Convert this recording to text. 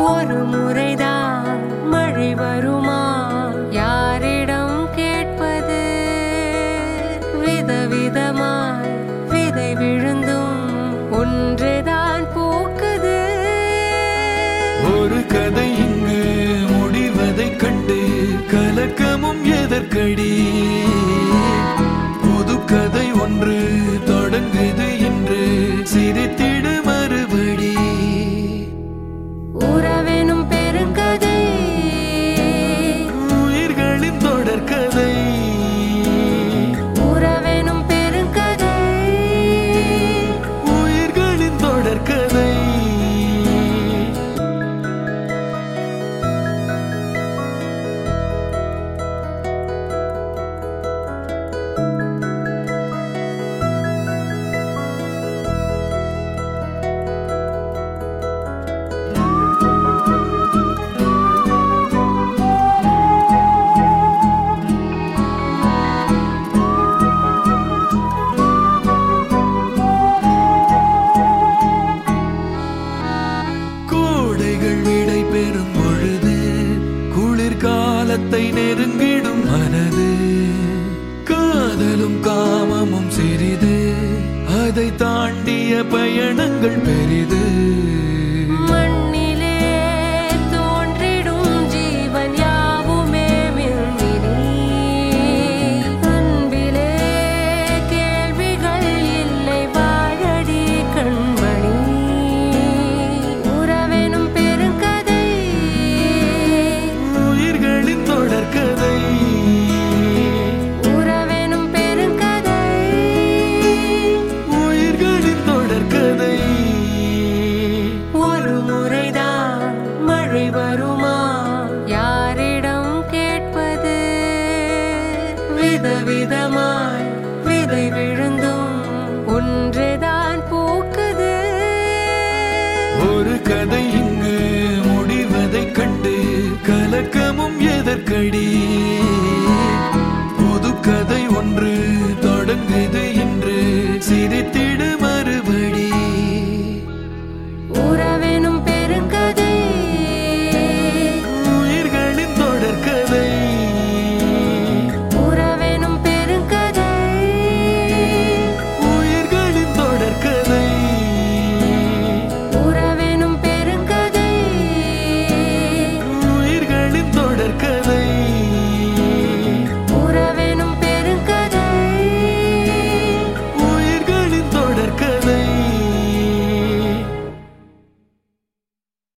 ஒரு முறைதான் மழை வருமா, யாரிடம் கேட்பது? விதவிதமாய் விதை விழுந்தும் ஒன்றுதான் பூக்குது. ஒரு கதை இங்கு முடிவதைக் கண்டு கலக்கமும் எதற்கடி? புது கதை ஒன்று தொடங்குது என்று சிரித்திடு மறுபடி. உறவெனும் பெருங்கதை, உயிர்களின் தொடர்கதை. உறவெனும் பெருங்கதை, உயிர்களின் தொடர்கதை. பெறும் பொழுது குளிர்காலத்தை நெருங்கிடும் மனது. காதலும் காமமும் சிறிது, அதை தாண்டிய பயணங்கள் பெரிது. மண்ணிலே தோன்றிடும் ஜீவன் யாவுமே மின்மினி. அன்பிலே கேள்விகள் இல்லை, வாழடி கண்மணி. உறவெனும் பெருங்கதை, உயிர்களின் தொடர்கதை. உறவெனும் பெருங்கதை, உயிர்களின் தொடர்கதை. ஒரு முறைதான் மழை வருமா, யாரிடம் கேட்பது? விதவிதமாய் விதை விழுந்தும் ஒன்றுதான் பூக்குது. ஒரு கதை இங்கு முடிவதைக் கண்டு கலக்கமும் எதற்கடி?